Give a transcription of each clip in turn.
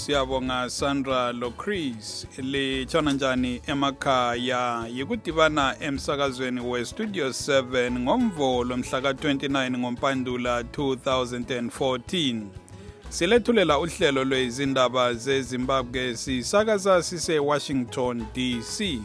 siyabonga Sandra Lochris litshona njani emakhaya yikudibana emsakazweni we-Studio 7 ngomvolo mhla ka-29 ngoMpandula 2014 silethulela uhlelo lwezindaba zeZimbabwe sisakaza sise-Washington DC.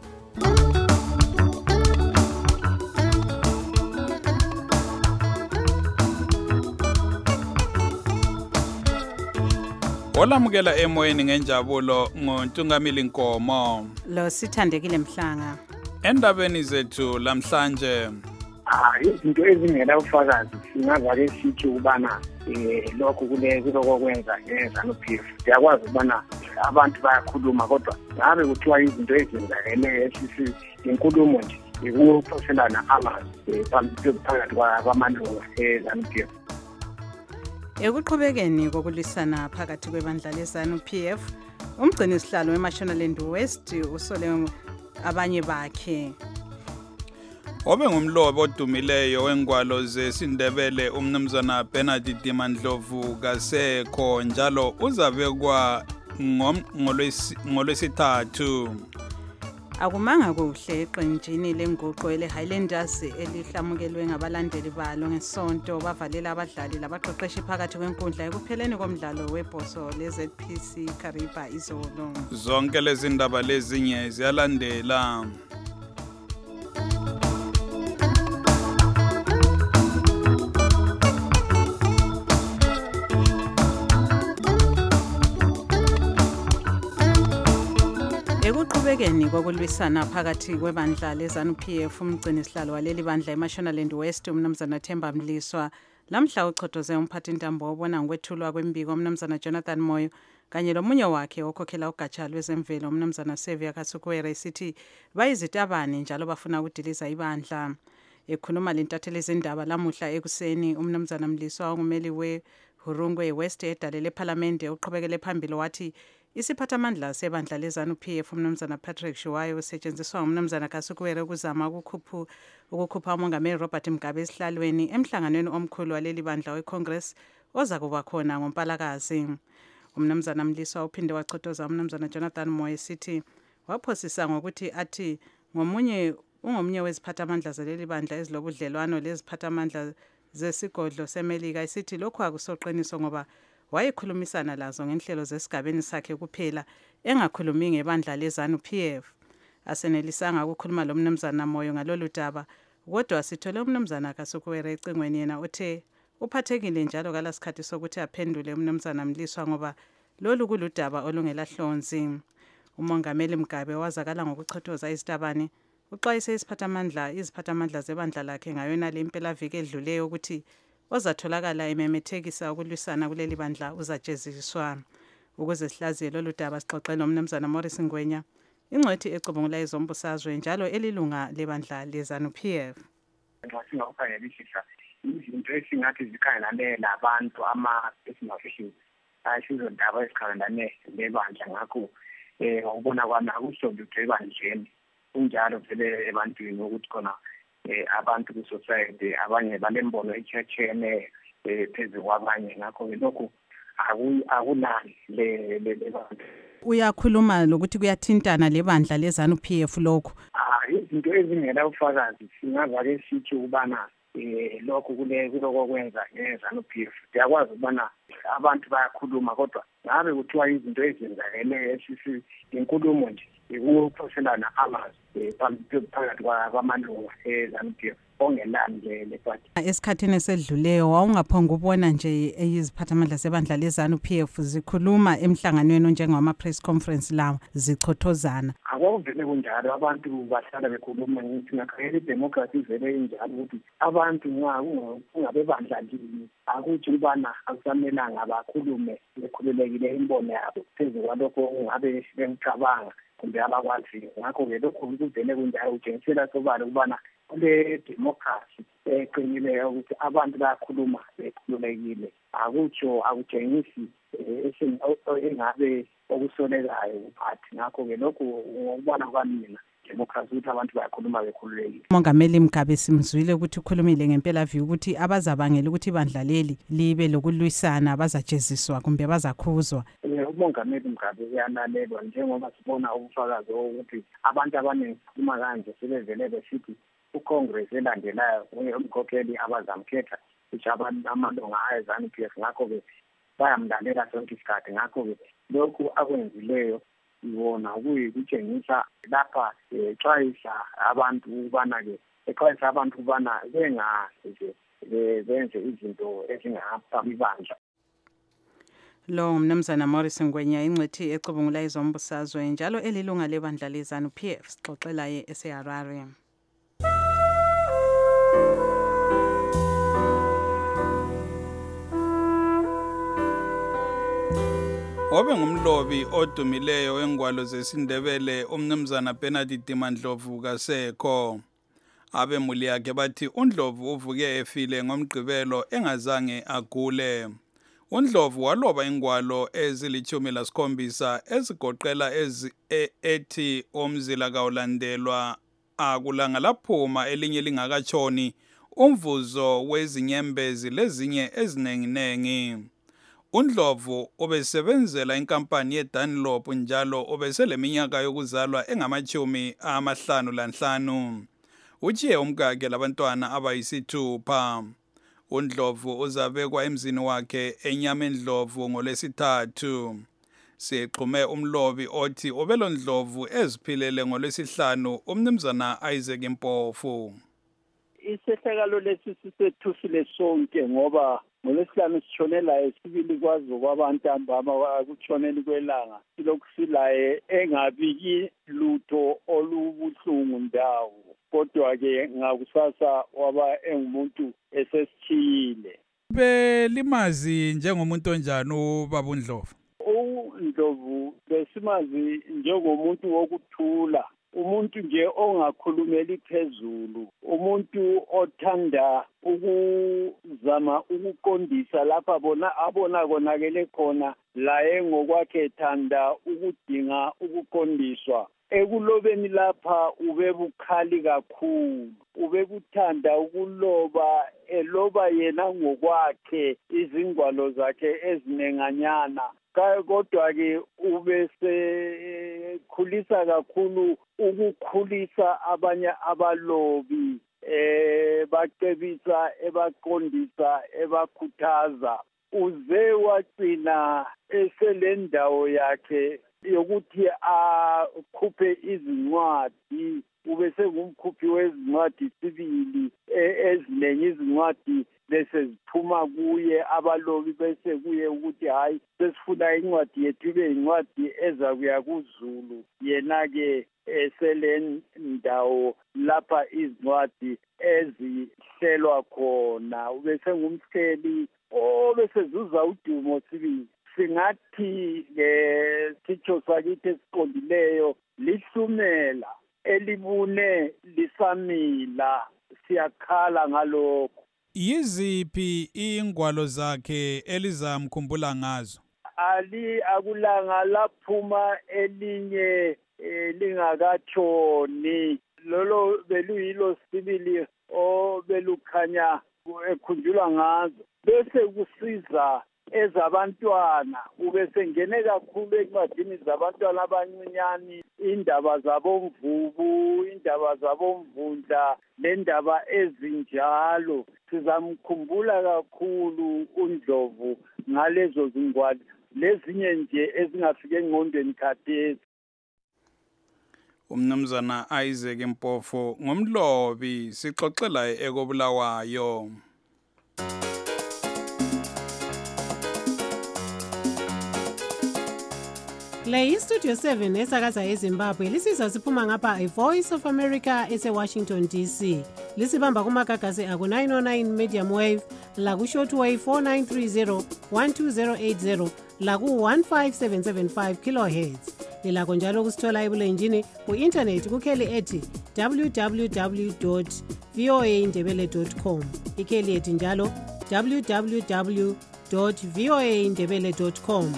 Olamukela emoyeni ngenjabulo ngoNtungamili Nkomo. Lo Sithandekile Mhlanga. Endabeni zethu lamhlanje. Izinto ezingela ufakazi singavake sithi ubana lokho kuloko kwenza ngeZANU-PF. Siyakwazi ubana abantu bayakhuluma kodwa ngabe kuthiwa izinto ezenzakele inkulumo nje ikuphoselana amazwi phakathi kwamalungu eZANU-PF. Ekuqhubekeni kokulisana phakathi kwebandla leZANU-PF, umgcini sihlalo weMashonaland West usole abanye bakhe. Obe ngumlobo odumileyo wengwalo zesiNdebele umnumzana Bernard Dimandlovu kasekho njalo uzabekwa ngolwesithathu. Akumanga kuhle eqenjini lenguqu ele-Highlanders elihlamukelwe ngabalandeli balo ngesonto bavalela abadlali labaqeqeshi phakathi kwenkundla ekupheleni komdlalo webhoso le-ZPC Kariba izolo. Zonke lezi ndaba lezinye ziyalandela. Ekuqhubekeni kokulwisana phakathi kwebandla leZANU-PF umgcini sihlalo waleli bandla eMashonaland West umnumzana Themba Mliswa lamhla uchotoze umphathintambo obona ngokwethulwa kwembiko umnumzana Jonathan Moyo kanye lomunye wakhe okhokhela ugatsha lwezemvelo umnumzana Xavier Kasukwere sithi bayizitabane njalo bafuna ukudiliza ibandla. Ekhuluma lentatheli izindaba lamuhla ekuseni umnumzana Mliswa ongumeli weHurungwe West edale leParliament uqhubekele phambili wathi isiphathamandla sebandla leZANU-PF umnumzana Patrick Shiwayo usetshenziswa ngumnumzana Kasukwere ukuzama ukukhupha umongameli Robert Mugabe esihlalweni emhlanganweni omkhulu waleli bandla weCongress oza kuba khona ngoMpalakazi. Umnumzana Mliswa uphinde wachotoza umnumzana Jonathan Moyo sithi waphosisa ngokuthi athi ungomnye weziphathamandla zaleli bandla ezilobudlelwano leziphathamandla zesigodlo seMelika isithi lokhu akusoqiniso ngoba wayekhulumisana lazo ngenhlelo zesigabeni sakhe kuphela engakhulumi ngebandla leZANU-PF. Asenelisanga ukukhuluma lo mnumzana Moyo ngalolu daba kodwa sithole umnumzana Kasukwere ecingweni yena uthe uphathekile njalo kalasikhathi sokuthi aphendule umnumzana Mliswa ngoba lolu kuludaba olungelahlonzi. Umongameli Mugabe wazakala ngokuchothoza izitabane uxwayise iziphathamandla zebandla lakhe ngayona le impelaviki edluleyo ukuthi ozatholakala ememethekisa ukulwisana kuleli bandla uzajeziswa. Ukuze sihlaziye lolu daba sixoxele umnumzana Morris Ngwenya ingcwethi ecubungula izombusazwe njalo elilunga lebandla leZANU-PF. Singawukhangelisisa izinto esingathi zikhangelane labantu ama-personal issues ayisizondaba ezikhangelane lebandla ngakho ngokubona kwami akusonduthe ebandleni kunjalo vele ebantwini ukuthi khona abantu ku-society abanye balembono etshiyene phezu kwabanye ngakho-ke lokhu akunani le bantu. Uyakhuluma lokuthi kuyathintana lebandla leZANU-PF lokhu. Izinto ezingela ufakazi singavake sithi ubana lokho kuloko kwenza ngeZANU-PF. Siyakwazi ubana abantu bayakhuluma kodwa ngabe kuthiwa izinto ezenzakele inkulumo nje ikuphoselana amazwi phakathi kwamalungu eZANU-PF ongelani le party. Esikhathini esedluleyo wawungaphonga ubona nje iziphathamandla sebandla leZANU-PF zikhuluma emhlanganweni njengama-press conference lawa zichothozana. Akuvele kunjalo abantu bahlala bekhuluma ngithi ngakhangela idemocracy vele injalo ukuthi abantu kungabe bandla lini akuthi ubana akusamelanga bakhulume bekhululekile imbono yabo phezu kwalokho ungabe bengicabanga kumbe abakwaziyo. Ngakho-ke lokhu kuvele kunjalo kutshengisela sobala ukubana kule democracy eqinileyo ukuthi abantu bayakhuluma bekhululekile akutsho akutshengisi engabe okusolekayo kuphathi. Ngakho-ke lokhu ngokubona kwami mina democracy ukuthi abantu bayakhuluma bekhululekile. Umongameli Mugabe simzwile ukuthi ukhulumile ngempela-view ukuthi abazabangela ukuthi ibandla leli libe lokulwisana bazajeziswa kumbe bazakhuzwa. umongameli Mugabe uyalalelwa njengoba sibona ubufakazi ukuthi abantu abaningi uma kanje sebevele besithi uCongress elandelayo umkhokheli abazamkhetha amalunga eZANU-PF ngakho-ke bayamlalela sonke isikhathi. Ngakho-ke lokhu akwenzileyo ibona kutshengisa lapha exwayisa abantu ubana-ke exwayisa abantu ubana benze izinto ezingaphambi bandla. Lo mnumzana Morris Ngwenya ingcithi ecubungula izombusazwe njalo elilunga lebandla leZANU-PF sixoxelaye eseHarare. Obe ngumlobi odumileyo wengwalo zesindebele umnumzana Bernard Dimandlovu kasekho. Abemuli yakhe bathi uNdlovu uvuke efile ngomgqibelo engazange agule. uNdlovu waloba ingwalo ezili-17 ezigoqela ethi umzila kawulandelwa akulanga laphuma elinye lingakatshoni umvuzo wezinyembezi lezinye ezinenginengi. uNdlovu ubesebenzela inkampani yeDunlop njalo ubeseleminyaka yokuzalwa engama-55. Utshiye umkakhe labantwana abayisithupha. uNdlovu uzabekwa emzini wakhe eNyamendlovu ngoLwesithathu. Sixhume umlobi othi ubelondlovu eziphilele ngoLwesihlanu umnumzana Isaac Mpofu. Isehlakalo lesi sisethusile sonke ngoba ngoLwesihlanu sitshonela sibili kwazi kwabantambama kutshonela kwelanga silokhu silaye engabiki lutho olubuhlungu ndawo. Kodwa-ke ngakusasa waba engumuntu esesithiyile. Belimazi njengomuntu onjani ubaba uNdlovu? uNdlovu besimazi njengomuntu wokuthula, umuntu nje ongakhulumeli phezulu, umuntu othanda ukuzama ukuqondisa lapha abona konakele khona, laye ngokwakhe ethanda ukudinga ukuqondiswa. Ekulobeni lapha ubebukhali kakhulu, ubekuthanda ukuloba, eloba yena ngokwakhe izingwalo zakhe ezinenganyana. Kodwa-ke ubesekhulisa kakhulu ukukhulisa abanye abalobi, bacebisa, ebaqondisa, ebakhuthaza. Uze wagcina eselendawo yakhe yokuthi akhuphe izincwadi, ubesengumkhuphi wezincwadi sibili ezinengi izincwadi bese ziphuma kuye abalobi bese kuye ukuthi hayi sesifuna incwadi yethu ibe incwadi ezakuya kuZulu. Yena-ke eselendawo lapha izincwadi ezihlelwa khona, ubesengumhleli obesezuza udumo sibili. Singathi-ke sitsho sakithi esiqondileyo lihlumela elibune lisamila, siyakhala ngalokho. Yiziphi ingwalo zakhe elizamkhumbula ngazo? Akulanga laphuma elinye lingakatshoni, lolo beluyilo sibili obelukhanya ekhunjulwa ngazo. Bese kusiza ezabantwana, ubesengene kakhulu encwadini zabantwana abancinyane, indaba zabomvubu, indaba zabomvundla, nendaba ezinjalo. Sizamkhumbula kakhulu uNdlovu ngalezo zingwalo, lezinye nje ezingafike engqondweni khathesi. Umnumzana Isaac Mpofu ngumlobi, sixoxela ekobulawayo. Le iStudio 7 esakaza eZimbabwe lisizwa siphuma ngapha iVoice of America eseWashington DC. Lisibamba kumagagasi aku 909 medium wave, laku shortwave 4930 12080, laku 15775 kilohertz. Lilakho njalo kusithola ebulenjini ku-internet kukheli ethi www.voaindebele.com. Ikheli ethi njalo www.voaindebele.com.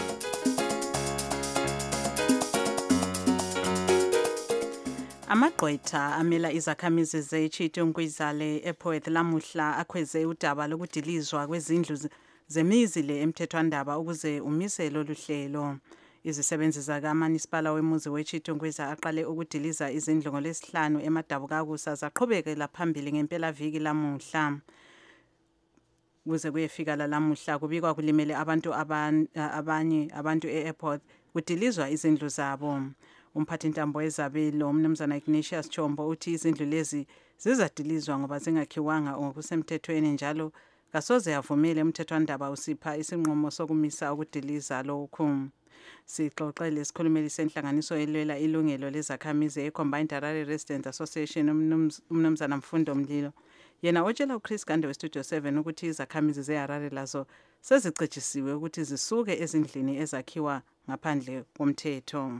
Amagqwetha amela izakhamizi zeChitungwizale ePorth lamuhla akhweze udaba lokudilizwa kwezindlu zemizi le emthethwandaba ukuze umise lolu hlelo. Izisebenzi zakaManisipala wemuzi weChitungwiza aqale ukudiliza izindlu ngolesihlanu eMadabukakusa zaqhubekela phambili ngempelaviki lamuhla. Kuze kuyefika lamuhla kubikwa kulimele abantu abanye abantu e-airport kudilizwa izindlu zabo. Umphathintambo wezabelo umnumzana Ignatius Chombo uthi izindlu lezi zizadilizwa ngoba zingakhiwanga ngokusemthethweni njalo kasoze yavumele umthethwandaba usipha isinqumo sokumisa ukudiliza lokhu. Sixoxele isikhulumeli senhlanganiso elwela ilungelo lezakhamizi eCombined Harare Residents Association umnumzana Mfundo Mlilo. Yena otshela uChris Gande weStudio 7 ukuthi izakhamizi zeHarare lazo sezicetshisiwe ukuthi zisuke ezindlini ezakhiwa ngaphandle komthetho.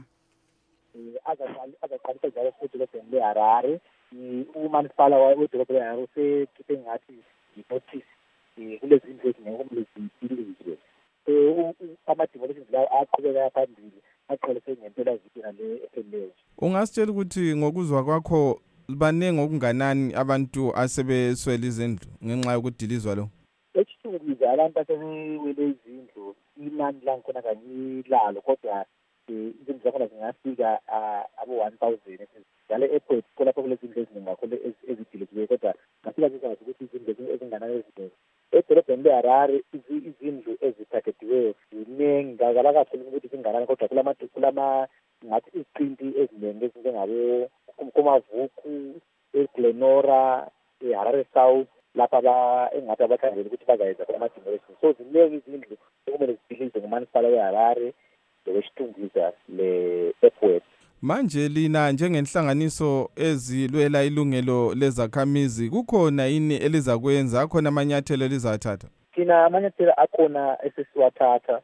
Azaqalisa njalo futhi edolobheni leHarare. Umasipala wedolobha leHarare usekhiphe ngathi i-notice kulezi zindlu ezingekumele zidilizwe. Ama-demolitions lawo aqhubeka phambili aqolise ngempela viki nale ephelileyo. Ungasitshela ukuthi ngokuzwa kwakho baningi okunganani abantu asebeswela izindlu ngenxa yokudilizwa lo? Echitungwiza abantu asebewele izindlu inani lankhona kanyilalo kodwa izindlu zakhona zingafika abo-1,000 njalo e-airport kulapho kulezi zindlu eziningi kakhulu ezidiliziweyo kodwa ngafika zizazi ukuthi izindlu ezinganani eziningi. Edolobheni leHarare izindlu ezithakediweyo ziningi kabakakhulumi ukuthi zinganani kodwa kulama ngathi iziqinti eziningi ezinjengabo kumavuku eGlenora eHarare South lapha engathi abakhangela ukuthi bazayenza ama-demolition. So ziningi izindlu okumele zidilizwe ngumasipala weHarare weChitungwiza le-airport. Manje lina njengenhlanganiso ezilwela ilungelo lezakhamizi kukhona yini elizakwenza? Akhona amanyathelo elizathatha? Thina amanyathelo akhona esesiwathatha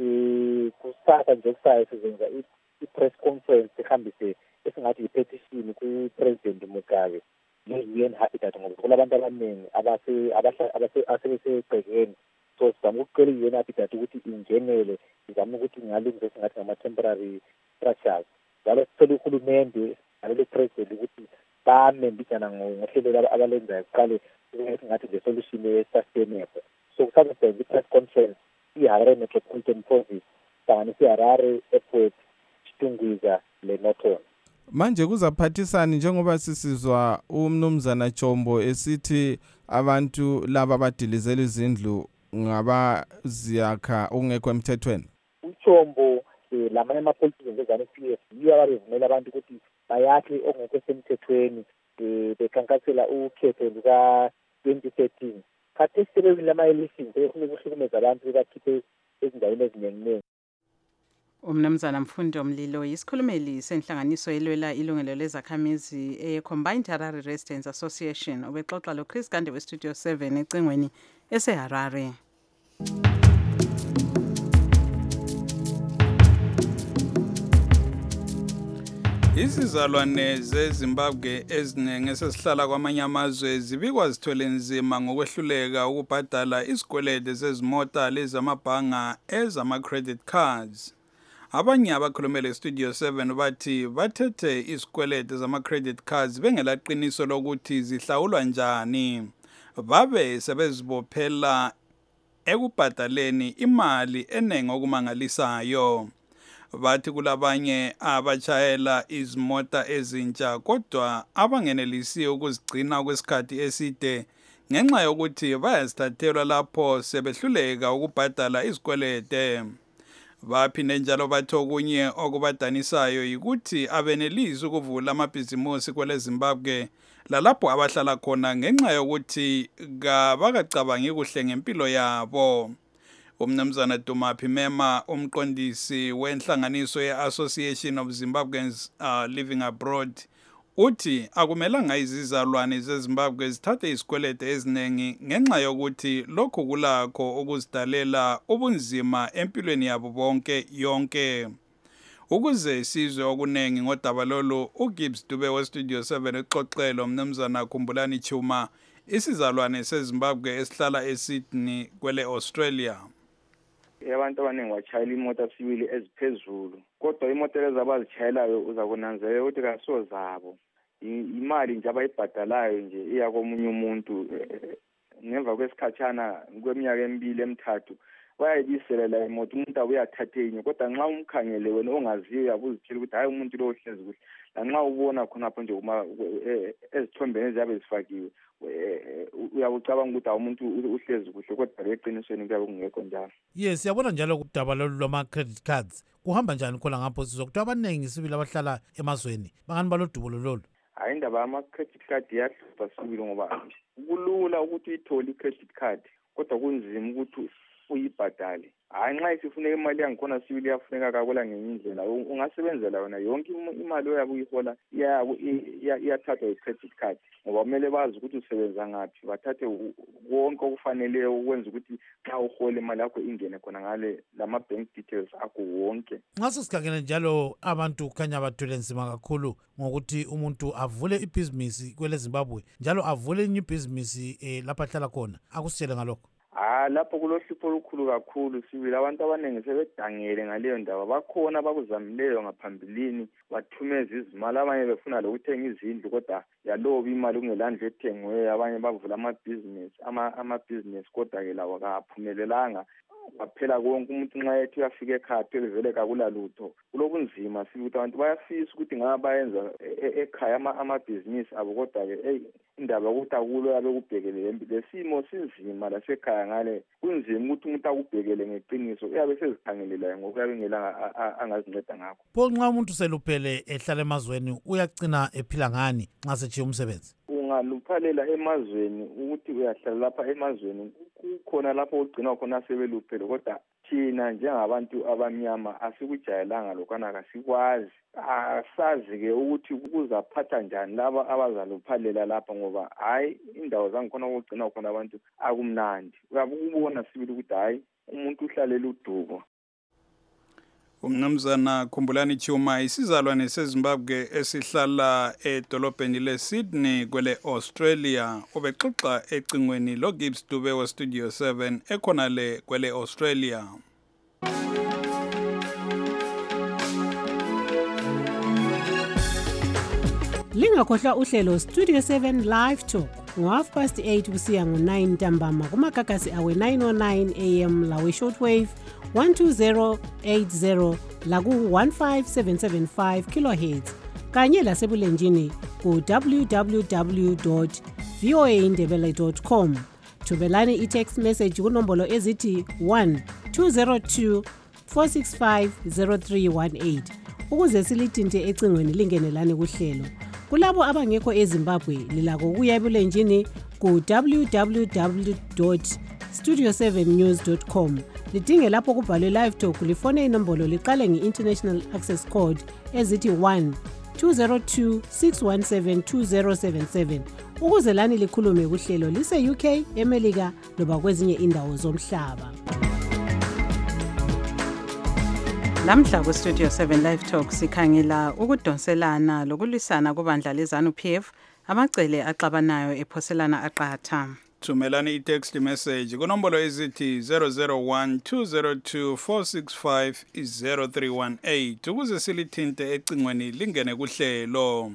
kusasa nje kusayo sizenza i-press conference ehambise esingathi yi-petition ku-President Mugabe ne-UN Habitat ngoba kulabantu abaningi asebesegcekeni. So sizama ukucela i-UN Habitat ukuthi ingenele izame ukuthi ingalungisa esingathi ngama-temporary structures. Njalo sicela uhulumende nalelo president ukuthi bame mbijana ngohlelo abalenzayo kuqale esingathi the solution e-sustainable. So kusasebenza i-press conference iHarare Metropolitan Province hlanganisa iHarare Airport, Chitungwiza leNorton. Manje kuzaphathisani njengoba sisizwa umnumzana Chombo esithi abantu laba badilizela izindlu ngabaziyakha ungekho emthethweni? uChombo lamanye ama-politicians ezanu-PF yiyo ababevumela abantu ukuthi bayakhe ongekho semthethweni bekhankasela ukhetho luka-2013. Khathesi sebewile ama-elections sebefuna ukuhlukumeza abantu bebakhiphe ezindaweni eziningi. Umnumzana Mfundo Mlilo yisikhulumeli senhlanganiso elwela ilungelo lezakhamizi eCombined Harare Residents Association ubexoxa loChris Gande weStudio 7 ecingweni eseHarare. Izizalwane zeZimbabwe eziningi esesihlala kwamanye amazwe zibikwa zithwele nzima ngokwehluleka ukubhadala izikwelede zezimota lezamabhanga ezama-credit cards. Abanye abakhulumele eStudio 7 bathi bathethe izikwelede zama-credit cards bengelaqiniso lokuthi zihlawulwa njani. Babe sebezibophela ekubhadaleni imali eningi okumangalisayo. Bathi kulabanye abachayela izimota ezintsha kodwa abangenelisi ukuzigcina kwesikhathi eside ngenxa yokuthi bayazithathelwa lapho sebehluleka ukubhadala izikwelede. Baphinde njalo bathi okunye okubadanisayo yikuthi abenelisi ukuvula amabhizimusi kwele Zimbabwe lalapho abahlala khona ngenxa yokuthi kabakacabangi kuhle ngempilo yabo. Umnumzana Dumaphi Mema umqondisi wenhlanganiso ye-Association of Zimbabweans Living Abroad uthi akumelanga izizalwane zeZimbabwe zithathe isikwelede eziningi ngenxa yokuthi lokhu kulakho ukuzidalela ubunzima empilweni yabo bonke yonke. Ukuze sizwe okuningi ngodaba lolu uGibbs Dube weStudio 7 exoxela umnumzana Khumbulani Chuma isizalwane seZimbabwe esihlala eSydney kwele Australia. Abantu abaningi bachayela imoto sibili eziphezulu kodwa imoto lezi abazitshayelayo uzakunanzelela ukuthi kaso zabo imali nje abayibhadalayo nje iya komunye umuntu ngemva kwesikhatshana kweminyaka emibili emithathu bayayibiselela imoto umuntu abuye athathe enye kodwa nxa umkhangele wena ongaziyo uyabuzitshela ukuthi hayi umuntu lo uhlezi kuhle lanxa ubona khonapho nje ezithombeni eziyabe zifakiwe uyabucabanga ukuthi umuntu uhlezi kuhle kodwa eqinisweni kuyabe kungekho njalo. Yes, siyabona njalo kudaba lwama-credit cards kuhamba njani khona ngapho sizwa ukuthi abaningi sibili abahlala emazweni bangani balodubulo lolu. Hayi indaba yama-credit card iyahlupha sibili ngoba kulula ukuthi uyithole i-credit card kodwa kunzima ukuthi uyibhadale. Hayi nxa isifuneka imali yangikhona sibili iyafuneka kakhula ngenye indlela ungasebenzela yona yonke imali oyabe uyihola iyathathwa i-credit card ngoba kumele bazi ukuthi usebenza ngaphi bathathe konke okufaneleyo ukwenza ukuthi xa uhola imali yakho ingene khona ngale lama-bank details akho wonke. Nxa sesikhangele njalo abantu khanya bathwele nzima kakhulu ngokuthi umuntu avule ibhizinisi kwele Zimbabwe njalo avule enye ibhizinisi lapha ahlala khona akusitshele ngalokho. Lapho kulohlupho olukhulu kakhulu sibili abantu abaningi sebedangele ngaleyo ndaba bakhona bakuzamileyo ngaphambilini bathumeza izimali abanye befuna lokuthenga izindlu kodwa yaloba imali kungelandle ethengiweyo abanye bavula amabhizinesi kodwa ke lawo kaphumelelanga baphela konke umuntu nxa ethi uyafika ekhaya phela kakulalutho kulobunzima sibili ukuthi abantu bayafisa ukuthi ngaba bayenza ekhaya amabhizinisi abo kodwa ke indaba ukuthi akulo yabe kubhekelele lesimo sinzima lasekhaya ngale kunzima ukuthi umuntu akubhekele ngeqiniso uyabe sezikhangelela ngoba uyabe ngelanga angazinceda ngakho. Pho nxa umuntu seluphele ehlala emazweni uyagcina ephila ngani nxa sechiye umsebenzi? Ungaluphalela emazweni ukuthi uyahlala lapha emazweni kukhona lapho ugcinwa khona sebeluphele kodwa thina njengabantu abamnyama asikujayelanga lokana kasikwazi asazi-ke ukuthi kuzaphatha njani laba abazaluphalela lapha ngoba hayi indawo zangikhona ukugcinwa khona abantu akumnandi uyabe ukubona sibili ukuthi hayi umuntu uhlalela udubo. Umnumzana Khumbulani Chuma isizalwane seZimbabwe esihlala edolobheni leSydney kwele Australia ubexoxa ecingweni loGibbs Dube we Studio 7 ekhona le kwele Australia. Lingakhohlwa uhlelo Studio 7 Live Talk ngo8:30 kusiya ngo9 ntambama kumagagasi awe 909 AM lawe shortwave 12080 laku 15775 kHz kanye lasebulenjini ku www.voaindebele.com. Thubelani i-text message kunombolo ezithi 1202 465 0318 ukuze silithinte ecingweni lingenelane kuhlelo. Kulabo abangekho eZimbabwe lilako ukuya ebulenjini ku www.studio7news.com lidinge lapho kubhalwe live talk lifone inombolo liqale nge-international access code ezithi 1-202-617-2077 ukuze lani likhulume kuhlelo lise UK, eMelika loba kwezinye indawo zomhlaba. Namhla ku Studio 7 Live Talk sikhangela ukudonselana lokulwisana kubandla leZANU-PF amagcele axabanayo ephoselana aqatha. Thumelani i-text message kunombolo ezithi 001-202-465-0318 ukuze silithinte ecingweni lingene kuhlelo.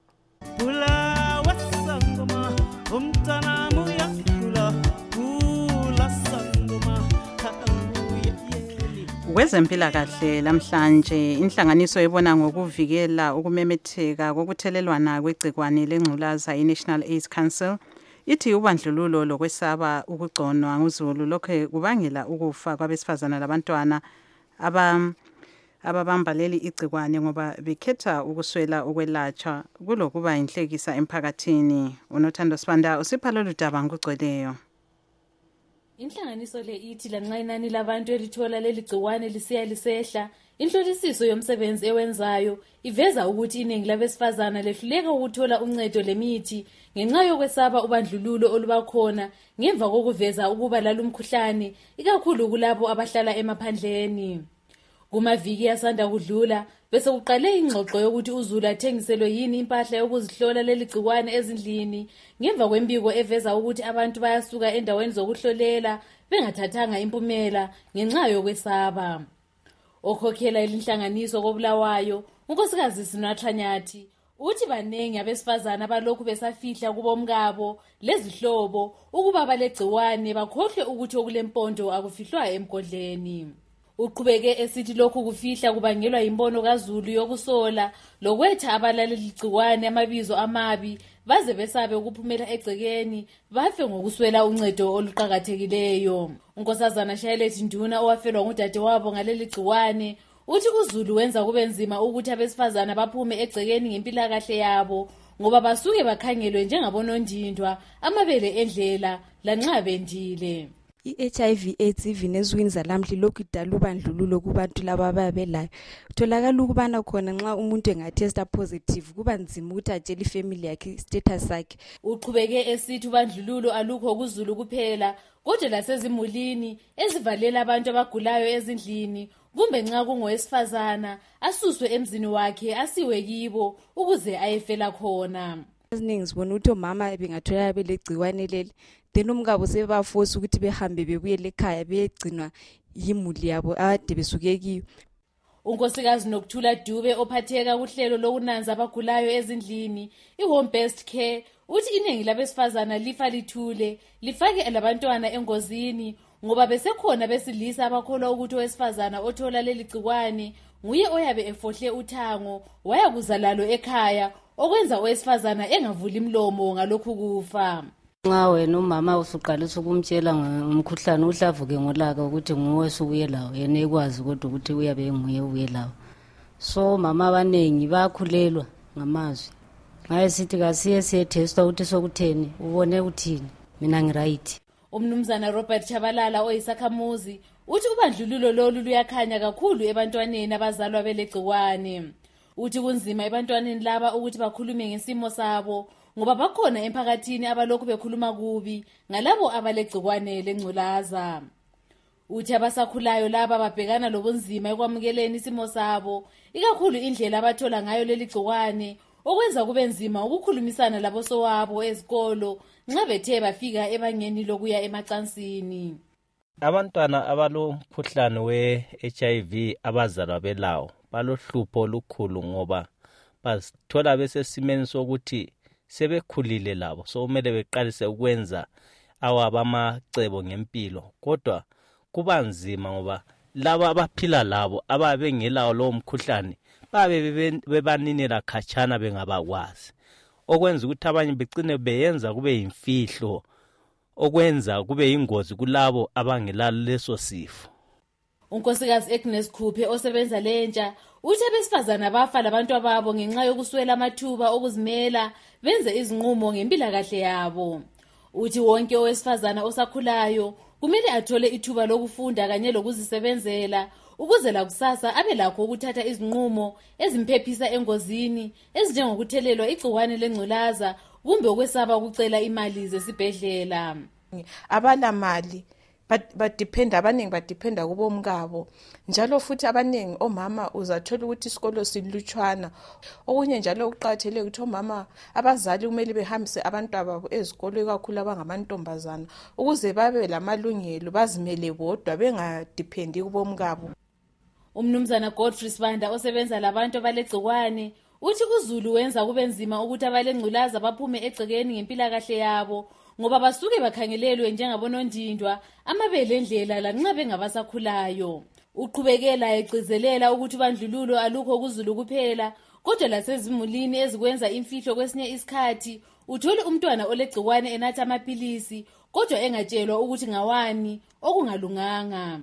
Kwezempilakahle lamhlanje inhlanganiso ebona ngokuvikela ukumemetheka kokuthelelwana kwegcikwane lengculaza i-National AIDS Council ithi ubandlululo lokwesaba ukugconwa nguzulu lokho kubangela ukufa kwabesifazana labantwana ababamba leli igcikwane ngoba bekhetha ukuswela ukwelatshwa kulokuba inhlekisa emphakathini. Unothando Sibanda usipha lolu daba ngugcweleyo. Inhlanganiso le ithi lanxa inani labantu elithola leli gciwane lisiya lisehla, inhlolisiso yomsebenzi ewenzayo iveza ukuthi iningi labesifazana lehluleka ukuthola uncedo lemithi ngenxa yokwesaba ubandlululo olubakhona ngemva kokuveza ukuba lalumkhuhlane ikakhulu kulabo abahlala emaphandleni. Kumaviki asanda kudlula bese kuqale ingxoxo yokuthi uZulu athengiselwe yini impahla yokuzihlola leli gciwane ezindlini ngemva kwembiko eveza ukuthi abantu bayasuka endaweni zokuhlolela bengathathanga impumela ngenxa yokwesaba. Okhokhela inhlanganiso koBulawayo unkosikazi Sinatha Nyathi Uthi baningi abesifazana balokhu besafihla kubomkabo lezihlobo ukuba balegciwane bakhohlwe ukuthi okulempondo akufihlwa emgodleni. Uqhubeke esithi lokhu kufihla kubangelwa imbono kaZulu yokusola lokwetha abalaleli igciwane amabizo amabi baze besabe ukuphumela egcekeni bafe ngokuswela uncedo oluqhakathekileyo. Unkosazana Charlotte Nduna owafelwa ngudade wabo ngaleli gciwane uthi uZulu wenza kube nzima ukuthi abesifazana baphume egcekeni ngempilakahle yabo ngoba basuke bakhangelwe njengabonondindwa amabele endlela lanxa bendile. I-HIV AIDS even ezwini zalamhla lokhu idala ubandlululo kubantu laba ababelayo. Utholakala ukubana khona nxa umuntu engatesta positive kuba nzima ukuthi atshele ifamily yakhe status sakhe. Uqhubeke esithi ubandlululo alukho kuZulu kuphela kodwa lasezimulini ezivalela abantu abagulayo ezindlini kumbe nxa kungowesifazana asuswe emzini wakhe asiwe kibo ukuze ayefela khona. Eziningi sibona ukuthi omama bengathola belegciwane leli then umkabo sebaforce ukuthi behambe bebuyele ekhaya begcinwa yimuli yabo ade besuke kiyo. Unkosikazi Nokuthula Dube ophatheka kuhlelo lokunanza abagulayo ezindlini i-home based care uthi iningi labesifazana lifa lithule lifake labantwana engozini ngoba besekhona besilisa abakholwa ukuthi owesifazana othola leli gciwane nguye oyabe efohle uthango wayakuza lalo ekhaya okwenza owesifazana engavuli imlomo ngalokhu kufa. Nxa wena umama usuqalisa ukumtshela ngomkhuhlane uhlavuke ngolaka ukuthi nguwe subuye lawo yena ekwazi kodwa ukuthi uyabe nguye ubuye lawo. So mama abanengi bakhulelwa ngamazwi. Ngaye sithi kasiye siyetesta ukuthi sokutheni ubone uthini mina ngiright. Umnumzana Robert Chabalala oyisakhamuzi uthi ubandlululo lolu luyakhanya kakhulu ebantwaneni abazalwa belegciwane. Uthi kunzima ebantwaneni laba ukuthi bakhulume ngesimo sabo ngoba bakhona emphakathini abalokhu bekhuluma kubi ngalabo abalegciwane lengculaza. Uthi abasakhulayo laba babhekana lobunzima ekwamukeleni isimo sabo ikakhulu indlela abathola ngayo leli gciwane okwenza kube nzima ukukhulumisana labo sowabo ezikolo nxa bethe bafika ebangeni lokuya emacansini. Abantwana abalomkhuhlane we-HIV abazalwa belawo balohlupho olukhulu ngoba bazithola besesimeni sokuthi sebekhulile labo so kumele beqalise ukwenza awabamacebo ngempilo kodwa kuba nzima ngoba laba abaphila labo ababe bengelawo lo mkhuhlane babe bebaninela khatshana bengabakwazi okwenza ukuthi abanye begcine beyenza kube yimfihlo okwenza kube ingozi kulabo abangelalo leso sifo. Unkosikazi Agnes Khuphe osebenza lentsha uthi abesifazana bafa labantu ababo ngenxa yokuswela amathuba okuzimela benze izinqumo ngempilakahle yabo. Uthi wonke owesifazana osakhulayo kumele athole ithuba lokufunda kanye lokuzisebenzela ukuze lakusasa abe lakho ukuthatha izinqumo ezimphephisa engozini ezinjengokuthelelwa igciwane lengculaza kumbe ukwesaba ukucela imali zesibhedlela. Abalamali badependa abaningi badependa kubomkabo njalo futhi abaningi omama uzathola ukuthi isikolo silutshwana. Okunye njalo uqathele ukuthi omama abazali kumele behambise abantwana babo ezikolo ikakhulu abangamantombazana ukuze babe lamalungelo bazimele bodwa bengadependi kubomkabo. Umnumzana Godfrey Sibanda osebenza labantu abalegciwane uthi uZulu wenza kube nzima ukuthi abalengculaza baphume egcekeni ngempilakahle yabo ngoba basuke bakhangelelwe njengabonondindwa amabele endlela lanxa bengabasakhulayo. Uqhubekela egcizelela ukuthi ubandlululo alukho kuZulu kuphela kodwa lasezimulini ezikwenza imfihlo kwesinye isikhathi uthole umntwana olegciwane enatha amaphilisi kodwa engatshelwa ukuthi ngawani okungalunganga.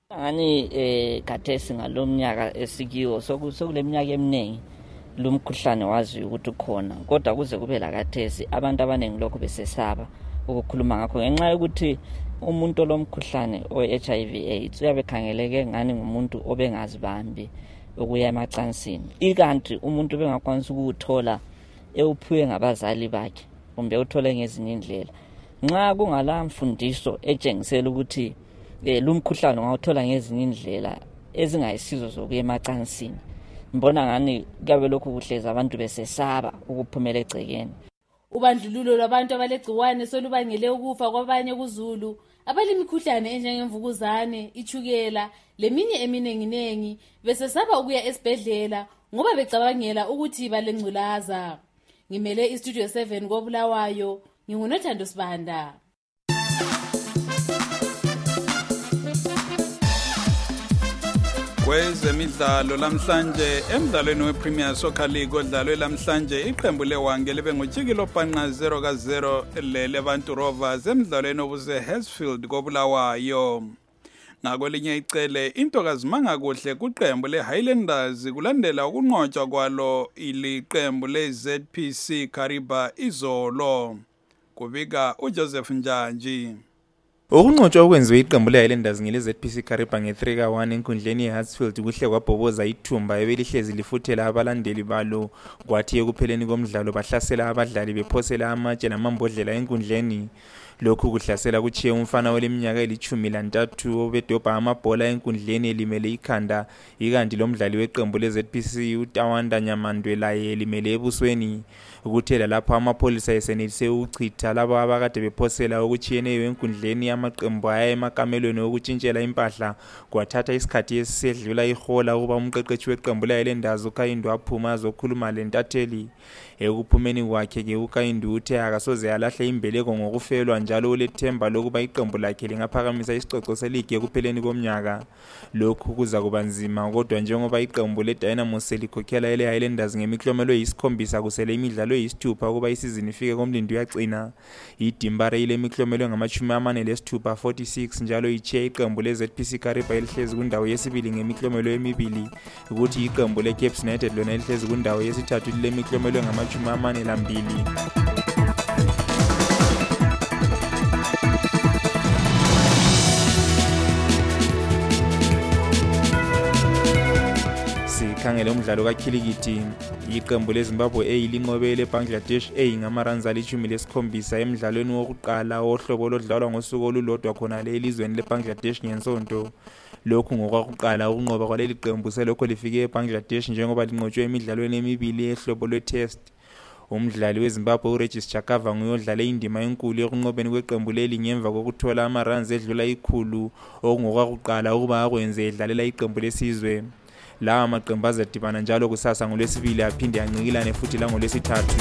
Ngani khathesi ngalomnyaka esikiwo sokuleminyaka eminingi lumkhuhlane wazi ukuthi ukhona kodwa kuze kube lakathesi abantu abaningi lokho besesaba ukukhuluma ngakho ngenxa yokuthi umuntu olomkhuhlane o-HIV AIDS uyabe khangeleke ngani ngumuntu obengazibambi ukuya emacansini ikanti umuntu bengakwanisa ukuthola ewuphiwe ngabazali bakhe kumbe uthole ngezinye indlela nxa kungala mfundiso etshengisela ukuthi lumkhuhlane ungawuthola ngezinye indlela ezingayisizo zokuya emacansini mbona ngani kabe lokhu kuhleza abantu besesaba ukuphumela egcekeni. Ubandlululo lwabantu abalegciwane solubangele ukufa kwabanye kuZulu abalemikhuhlane enjengemvukuzane, ichukela leminye eminenginengi besesaba ukuya esibhedlela ngoba becabangela ukuthi balengculaza. Ngimele iStudio 7 koBulawayo, ngingunothando Sibanda. Kwezemidlalo lamhlanje emdlalweni wePremier Soccer League odlalwe lamhlanje iqembu leWange libe ngujikilo bhanqa 0-0 leLevantu Rovers emdlalweni obuse Hersfield koBulawayo. Ngakwelinye icele intokazi mangakuhle kuqembu leHighlanders kulandela ukunqotshwa kwalo iliqembu leZPC Kariba izolo. Kubika uJoseph Njanji. Ukunqotshwa okwenziwe iqembu leHighlanders ngeleZPC Kariba nge3-1 enkundleni yeHersfield kuhle kwabhoboza ithumba ebelihlezi lifuthela abalandeli balo kwathi ekupheleni komdlalo bahlasela abadlali bephosela amatshe namambodlela enkundleni. Lokhu kuhlasela kuchiye umfana oleminyaka eli13 obedobha amabhola enkundleni elimele ikhanda ikanti lomdlali weqembu leZPC uTawanda Nyamandwe laye elimele ebusweni. Ukuthela lapho amapholisa esenelise ukuchitha labo abakade bephosela okuchiyeneyo enkundleni yamaqembu aya emakamelweni okutshintshela impahla kwathatha isikhathi esisedlula ihola ukuba umqeqeshi weqembu leHighlanders uKayindu aphuma azokhuluma lentatheli. Ekuphumeni kwakhe ke uKayindu uthe akasoze alahle imbeleko ngokufelwa njalo ulethemba lokuba iqembu lakhe lingaphakamisa isicoco seligi ekupheleni komnyaka. Lokhu kuza kuba nzima kodwa njengoba iqembu leDynamo selikhokhela eleHighlanders ngemiklomelo eyisikhombisa kusele imidlalo eyisithupha ukuba isizini ifike komlindi uyagcina. Idimbare ile miklomelo ngama-46 46 njalo ichiye iqembu leZPC Kariba elihlezi kundawo yesibili ngemiklomelo emibili ukuthi iqembu leCape United lona elihlezi kundawo yesithathu lile miklomelo ngama-42. Sikhangele umdlalo kakhilikithi iqembu leZimbabwe A linqobele eBangladesh A ngamaruns ali-17 emidlalweni wokuqala ohlobo lodlalwa ngosuku olulodwa khona elizweni leBangladesh ngensonto. Lokhu ngokwakuqala ukunqoba kwaleli qembu selokho lifike eBangladesh njengoba linqotshwe emidlalweni emibili ehlobo lwe-test. Umdlali weZimbabwe uRegis Chakava nguyodlala indima enkulu ekunqobeni kweqembu leli ngemva kokuthola amaruns edlula 100 okungokwakuqala ukuba akwenze edlalela iqembu lesizwe. Lawa maqembu azadibana njalo kusasa ngolwesibili aphinde ancikilane futhi langolwesithathu.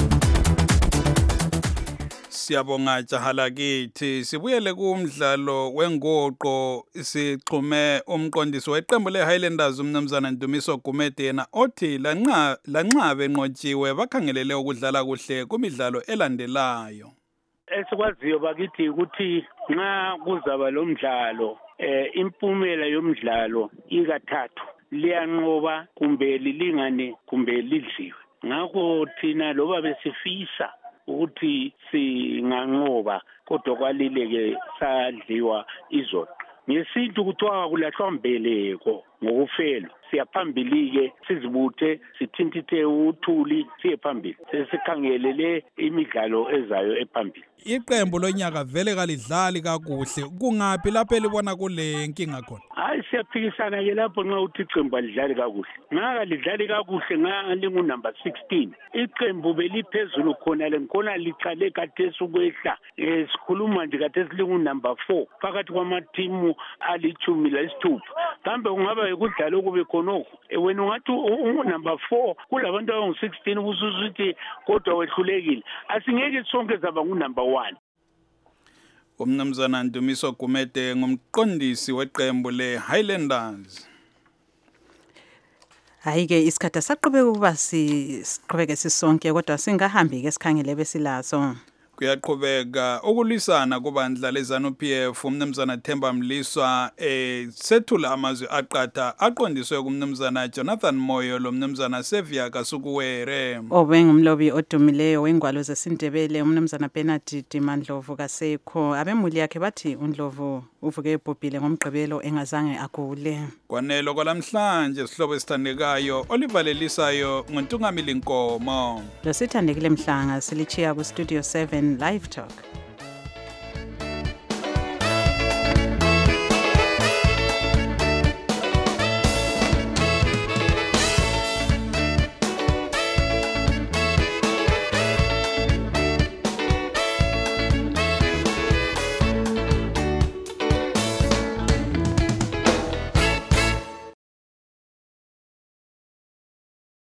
Siyabonga Jahalakithi. Sibuyele kumdlalo wengoqo sixhume umqondisi weqembu leHighlanders umnumzana Ndumiso Gumede yena othi lanxa benqotshiwe bakhangelele ukudlala kuhle kumidlalo elandelayo. Esikwaziyo bakithi ukuthi nxa kuzaba lo mdlalo impumela yomdlalo ikathathu liyanqoba kumbe lilingane kumbe lidliwe. Ngakho thina loba besifisa ukuthi singanqoba kodwa kwalileke sadliwa izolo. Ngesintu kuthiwa kulahlwa mbeleko ngokufelwa. Siyaphambili-ke sizibuthe sithintithe uthuli siye phambili. Sesikhangelele imidlalo ezayo ephambili. Iqembu lonyaka vele kalidlali kakuhle. Kungaphi lapho elibona kule nkinga khona? Hayi siyaphikisana ke lapho nxa uthi iqembu alidlali kakuhle. Ngaka lidlali kakuhle ngalingu number 16. Iqembu beliphezulu khona lenkhona liqale kathesi ukwehla. Sikhuluma nje kathesi lingu number 4 phakathi kwamathimu ali-16. Kambe kungaba ukudlala okube khonoko. Wena ungathi number 4 kulabantu abangu-16 ubusuthi kodwa wehlulekile. Asingeke sonke zaba ngu-number 1. Umnumzana Ndumiso Gumede ngumqondisi weqembu leHighlanders. Hayi-ke isikhathi saqhubeka ukuba siqhubeke sisonke kodwa singahambi-ke sikhangele besilaso. Kuyaqhubeka ukulwisana kubandla leZANU-PF umnumzana Themba Mliswa sethula amazwi aqatha aqondiswe kumnumzana Jonathan Moyo lo mnumzana Sevia Kasukuwere obengumlobi odumileyo wengwalo zesindebele umnumzana Bernard Mandlovu kasekho abemuli yakhe bathi uNdlovu uvuke ebhubhile ngomgqibelo engazange agule. Kwanelo kwalamhlanje sihlobo esithandekayo olivalelisayo ngontungamili Nkomo lo sithandekile mhlanga silichiya ku Studio 7 Live Talk.